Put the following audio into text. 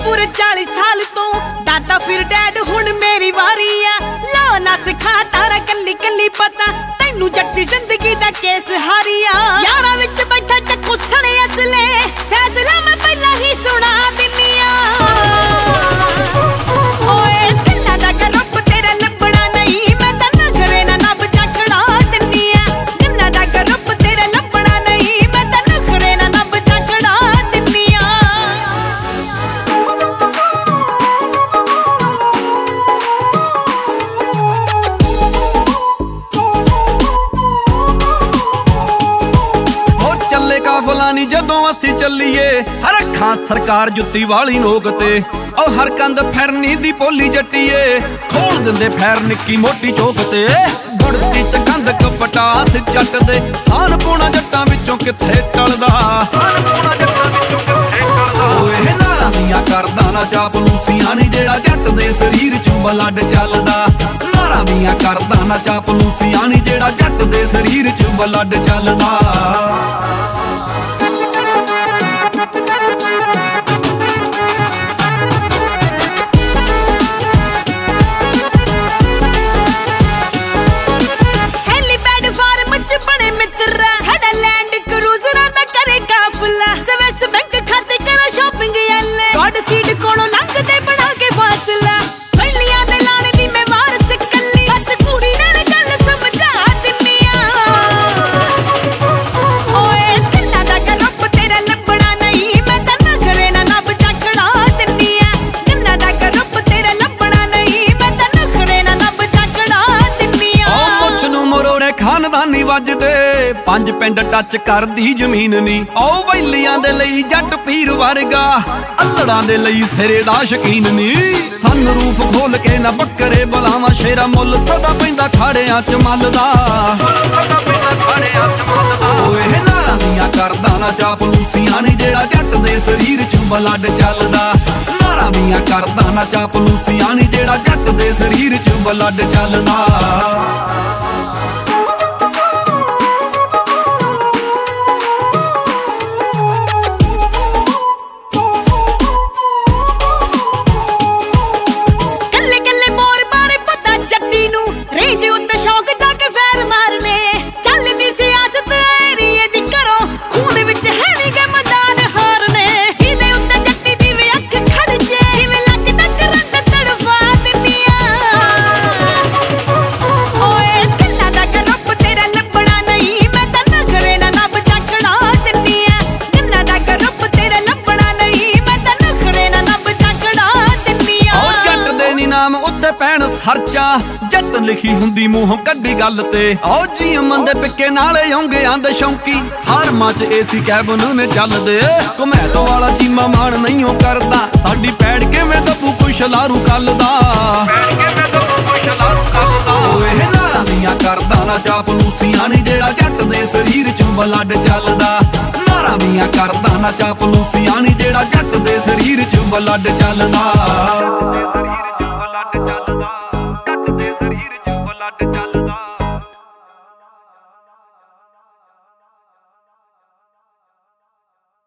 पूरे 40 साल तो दादा फिर डैड हुण मेरी वारी आ लो ना सिखा तारा कल्ली कल्ली पता तैनू जट्टी जिंदगी दा केस हारी आ यारा विच बैठा चक्कू सणे असले फैसला मैं पहला ही सुना दिन्नी आ ओए दिला दा गरुप तेरा लपड़ा नहीं मैं तां नखरे ना नब चखड़ा दिन्नी आ दिला दा गरुप तेरा लपड़ा नहीं मैं तां नखरे ना नब चखड़ा दिन्नी आ ਚੱਲੇ ਕਾਫਲਾ ਨੀ ਜਦੋਂ ਅਸੀਂ ਚੱਲੀਏ ਹਰ ਅੱਖਾਂ ਸਰਕਾਰ ਜੁੱਤੀ ਵਾਲੀ ਨੋਕ ਤੇ ਉਹ ਹਰ ਕੰਧ ਫਿਰਨੀ ਦੀ ਪੋਲੀ ਜੱਟੀਏ ਖੋਲ ਦਿੰਦੇ ਫੈਰ ਨਿੱਕੀ ਮੋਟੀ ਚੌਕ ਤੇ ਗੁੜਤੀ ਚ ਕੰਧ ਕਪਟਾਸ ਜੱਟ ਦੇ ਸਾਨ ਪੋਣਾ ਜੱਟਾਂ ਵਿੱਚੋਂ ਕਿੱਥੇ ਟਲਦਾ ਓਏ ਨਾਰਾਂ ਦੀਆਂ ਕਰਦਾ ਨਾ ਚਾਪਲੂਸੀਆਂ ਨੀ ਜਿਹੜਾ ਜੱਟ ਦੇ ਸਰੀਰ ਚੋਂ ਬਲੱਡ ਚੱਲਦਾ ਨਾਰਾਂ ਦੀਆਂ ਕਰਦਾ ਨਾ ਚਾਪਲੂਸੀਆਂ ਨੀ ਜਿਹੜਾ ਜੱਟ ਦੇ ਸਰੀਰ ਚੋਂ ਬਲੱਡ ਚੱਲਦਾ ਖਾਨਦਾਨੀ ਵੱਜਦੇ 5 ਪਿੰਡ ਟੱਚ ਕਰਦੀ ਜ਼ਮੀਨ ਨੀ ਉਹ ਵੈਲੀਆਂ ਦੇ ਲਈ ਜੱਟ ਪੀਰ ਵਰਗਾ ਅਲੜਾਂ ਦੇ ਲਈ ਸਿਰੇ ਦਾ ਸ਼ਕੀਨ ਨੀ ਸਨ ਰੂਫ ਖੋਲ ਕੇ ਨਾ ਬੱਕਰੇ ਬਲਾਵਾਂ ਸ਼ੇਰਾ ਮੁੱਲ ਸਦਾ ਪੈਂਦਾ ਖਾੜਿਆਂ ਚ ਮੱਲਦਾ ਓਏ ਨਾਰਾਂ ਦੀਆਂ ਕਰਦਾ ਨਾ ਚਾਪਲੂਸੀਆਂ ਨੀ ਜਿਹੜਾ ਜੱਟ ਦੇ ਸਰੀਰ ਚ ਬਲੱਡ ਚੱਲਦਾ ਨਾਰਾਂ ਦੀਆਂ ਕਰਦਾ ਨਾ ਚਾਪਲੂਸੀਆਂ ਨੀ ਜਿਹੜਾ ਜੱਟ ਦੇ ਸਰੀਰ ਚ ਬਲੱਡ ਚੱਲਦਾ ਉੱਤੇ ਪੈਣ ਸਰਚਾਂ ਜੱਟ ਲਿਖੀ ਹੁੰਦੀ ਮੂੰਹੋਂ ਕੱਢੀ ਗੱਲ ਤੇ ਓ ਜੀ ਮੰਦੇ ਪਿੱਕੇ ਨਾਲੇ ਆਉਂਗੇ ਆਂਦੇ ਸ਼ੌਂਕੀ ਫਾਰਮਾਂ 'ਚ ਏਸੀ ਕੈਬਨ ਨੇ ਚੱਲਦੇ ਘੁਮੈਤੋਂ ਵਾਲਾ ਚੀਮਾ ਮਾਣ ਨਹੀਂ ਉਹ ਕਰਦਾ ਸਾਡੀ ਪੈੜ ਕਿਵੇਂ ਦੱਬੂ ਕੋਈ ਸ਼ਲਾਰੂ ਕੱਲਦਾ ਓਏ ਨਾਰਾਂ ਦੀਆਂ ਕਰਦਾ ਨਾ ਚਾਪਲੂਸੀਆਂ ਨੀ ਜਿਹੜਾ ਜੱਟ ਦੇ ਸਰੀਰ 'ਚੋਂ ਬਲੱਡ ਚੱਲਦਾ ਨਾਰਾਂ ਦੀਆਂ ਕਰਦਾ ਨਾ ਚਾਪਲੂਸੀਆਂ ਨੀ ਜਿਹੜਾ ਜੱਟ ਦੇ ਸਰੀਰ 'ਚੋਂ ਬਲੱਡ ਚੱਲਦਾ